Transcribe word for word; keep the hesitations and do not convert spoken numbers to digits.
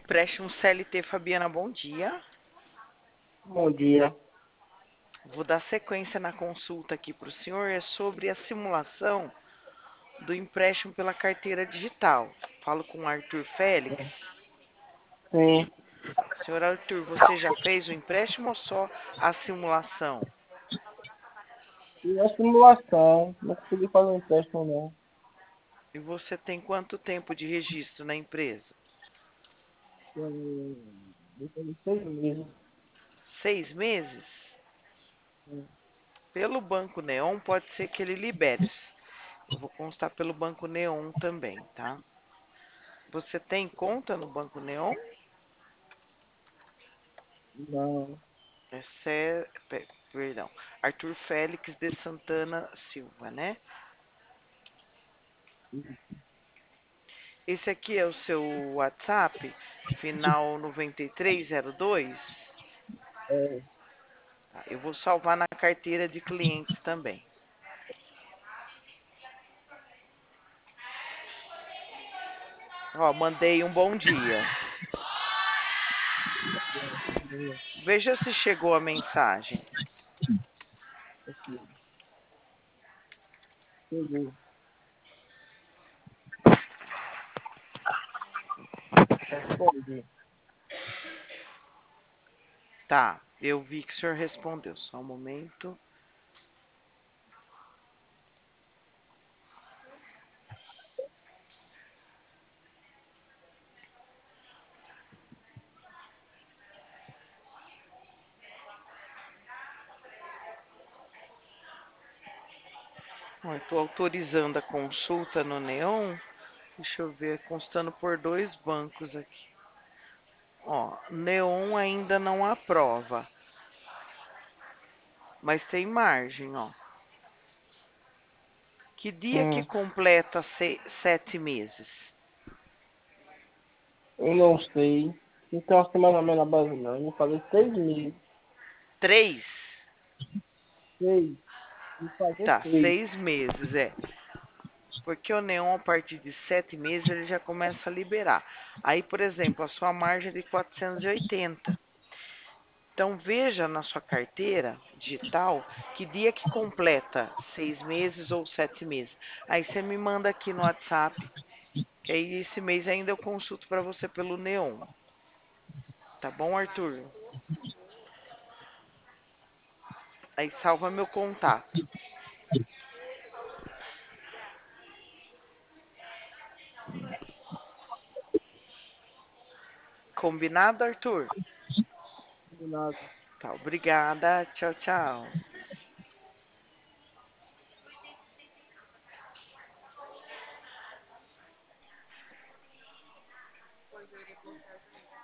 Empréstimo C L T Fabiana, bom dia. Bom dia. Vou dar sequência na consulta aqui para o senhor. É sobre a simulação do empréstimo pela carteira digital. Falo com o Arthur Félix. Sim, Senhor Arthur, você já fez o empréstimo ou só a simulação? e a simulação, não consegui fazer um empréstimo não. E você tem quanto tempo de registro na empresa? Tem depois de seis meses. Seis meses? Sim. Pelo Banco Neon, pode ser que ele libere. Eu vou constar pelo Banco Neon também, tá? Você tem conta no Banco Neon? Não, É Cé... pe- Perdão. Arthur Félix de Santana Silva, né? Esse aqui é o seu WhatsApp, final noventa e três zero dois. é, Tá, eu vou salvar na carteira de clientes também. Ó, mandei um bom dia. é, Veja se chegou a mensagem. aqui, chegou. Respondi. Tá, eu vi que o senhor respondeu. Só um momento. Ó, eu tô autorizando a consulta no Neon. Deixa eu ver, constando por dois bancos aqui. Ó, Neon ainda não aprova, mas tem margem, ó. Que dia que Hum, completa se- sete meses? eu não sei. Então, uma semana mais na base não. Eu vou fazer seis meses. Três? Seis. Vou fazer Tá, seis. seis meses, é. Porque o Neon, a partir de sete meses, ele já começa a liberar. Aí, por exemplo, a sua margem é de quatrocentos e oitenta. Então, veja na sua carteira digital que dia que completa seis meses ou sete meses. Aí você me manda aqui no WhatsApp, que aí esse mês ainda eu consulto para você pelo Neon. Tá bom, Arthur? Aí salva meu contato. Combinado, Arthur? Combinado. Tá, obrigada. Tchau, tchau.